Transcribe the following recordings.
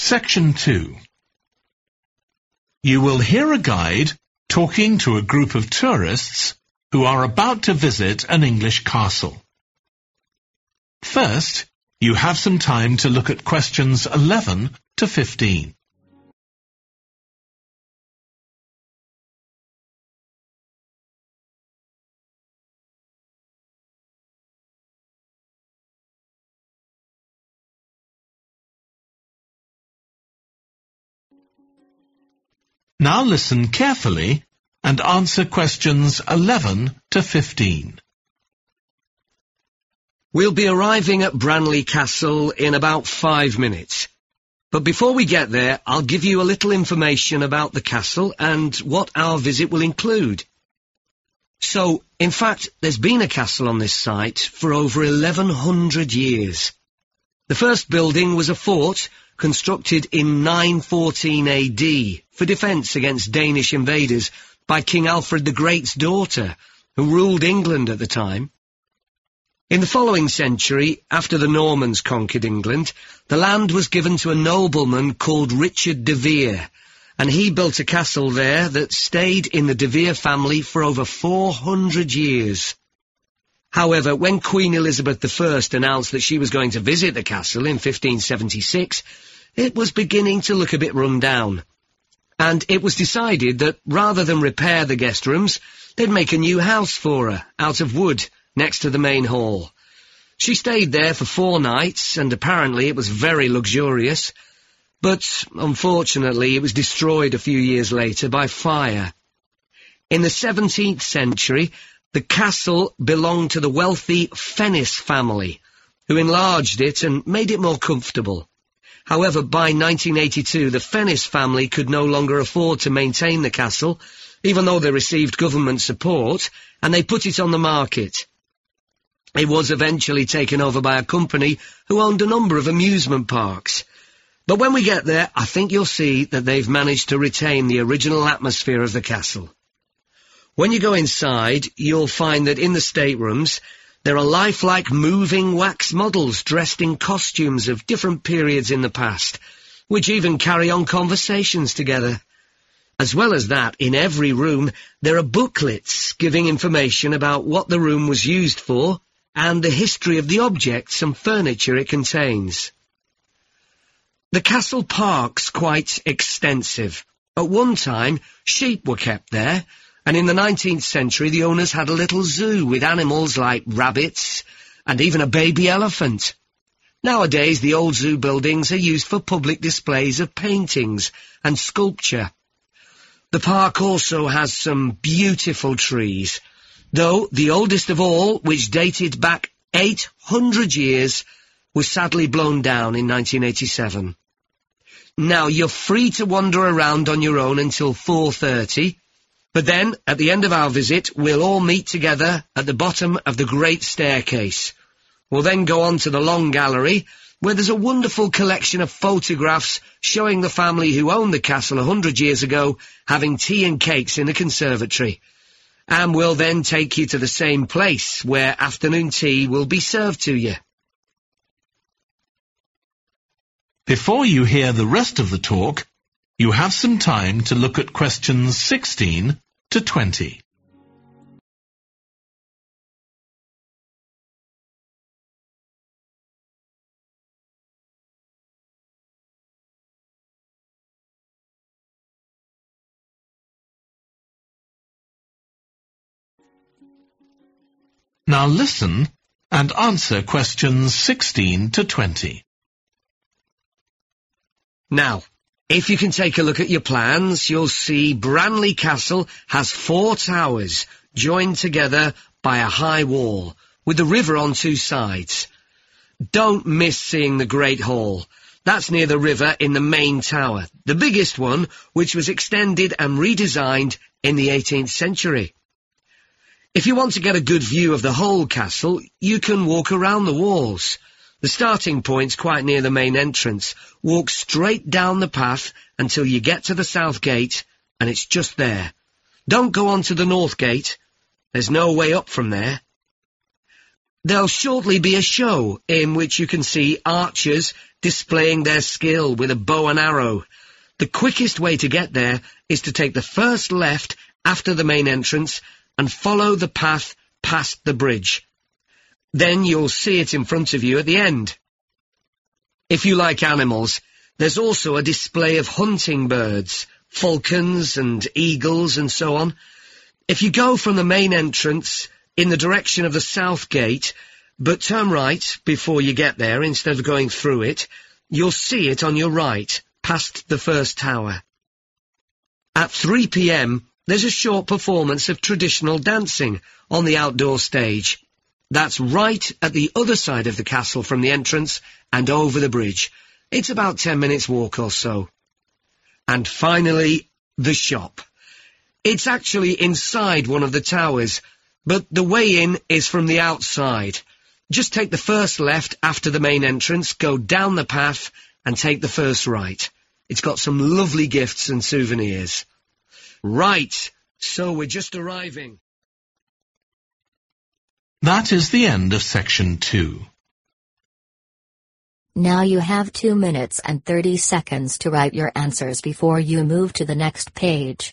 Section 2. You will hear a guide talking to a group of tourists who are about to visit an English castle. First, you have some time to look at questions 11 to 15. Now listen carefully and answer questions 11 to 15. We'll be arriving at Branley Castle in about 5 minutes. But before we get there, I'll give you a little information about the castle and what our visit will include. So, in fact, there's been a castle on this site for over 1100 years. The first building was a fort constructed in 914 AD for defence against Danish invaders by King Alfred the Great's daughter, who ruled England at the time. In the following century, after the Normans conquered England, the land was given to a nobleman called Richard de Vere, and he built a castle there that stayed in the de Vere family for over 400 years. However, when Queen Elizabeth I announced that she was going to visit the castle in 1576, it was beginning to look a bit run down, and it was decided that rather than repair the guest rooms, they'd make a new house for her, out of wood, next to the main hall. She stayed there for 4 nights, and apparently it was very luxurious, but unfortunately it was destroyed a few years later by fire. In the 17th century, the castle belonged to the wealthy Fennis family, who enlarged it and made it more comfortable. However, by 1982, the Fennis family could no longer afford to maintain the castle, even though they received government support, and they put it on the market. It was eventually taken over by a company who owned a number of amusement parks. But when we get there, I think you'll see that they've managed to retain the original atmosphere of the castle. When you go inside, you'll find that in the staterooms, there are lifelike moving wax models dressed in costumes of different periods in the past, which even carry on conversations together. As well as that, in every room, there are booklets giving information about what the room was used for and the history of the objects and furniture it contains. The castle park's quite extensive. At one time, sheep were kept there, and in the 19th century the owners had a little zoo with animals like rabbits and even a baby elephant. Nowadays the old zoo buildings are used for public displays of paintings and sculpture. The park also has some beautiful trees, though the oldest of all, which dated back 800 years, was sadly blown down in 1987. Now, you're free to wander around on your own until 4:30, but then, at the end of our visit, we'll all meet together at the bottom of the Great Staircase. We'll then go on to the Long Gallery, where there's a wonderful collection of photographs showing the family who owned the castle 100 years ago having tea and cakes in the conservatory. And we'll then take you to the same place, where afternoon tea will be served to you. Before you hear the rest of the talk, you have some time to look at questions 16 to 20. Now listen and answer questions 16 to 20. Now, if you can take a look at your plans, you'll see Branley Castle has 4 towers joined together by a high wall, with the river on 2 sides. Don't miss seeing the Great Hall. That's near the river in the main tower, the biggest one, which was extended and redesigned in the 18th century. If you want to get a good view of the whole castle, you can walk around the walls. The starting point's quite near the main entrance. Walk straight down the path until you get to the south gate, and it's just there. Don't go on to the north gate. There's no way up from there. There'll shortly be a show in which you can see archers displaying their skill with a bow and arrow. The quickest way to get there is to take the first left after the main entrance and follow the path past the bridge. Then you'll see it in front of you at the end. If you like animals, there's also a display of hunting birds, falcons and eagles and so on. If you go from the main entrance in the direction of the south gate, but turn right before you get there instead of going through it, you'll see it on your right, past the first tower. At 3 p.m, there's a short performance of traditional dancing on the outdoor stage. That's right at the other side of the castle from the entrance and over the bridge. It's about 10 minutes walk or so. And finally, the shop. It's actually inside one of the towers, but the way in is from the outside. Just take the first left after the main entrance, go down the path and take the first right. It's got some lovely gifts and souvenirs. Right, so we're just arriving. That is the end of section 2. Now you have 2 minutes and 30 seconds to write your answers before you move to the next page.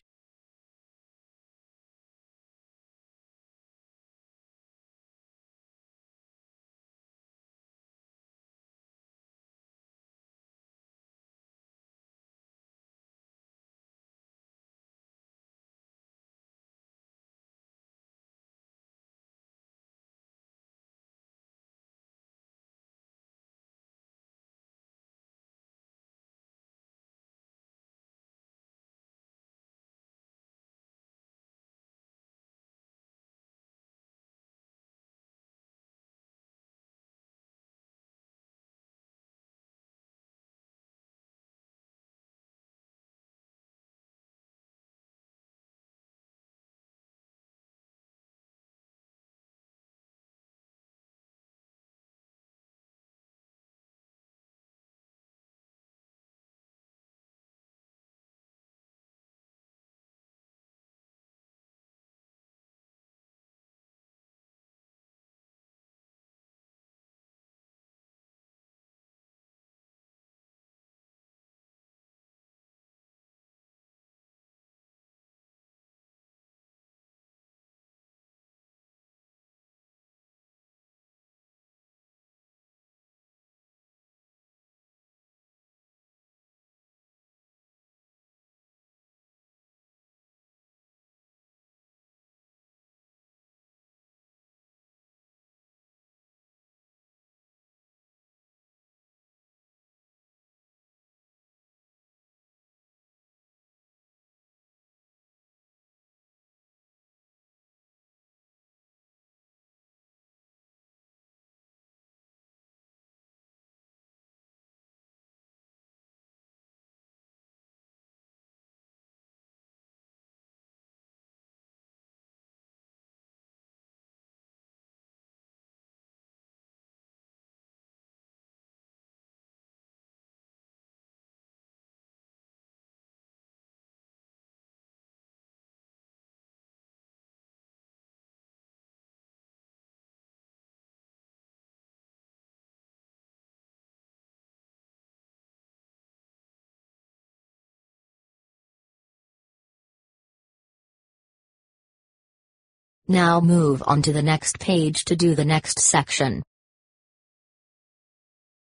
Now move on to the next page to do the next section.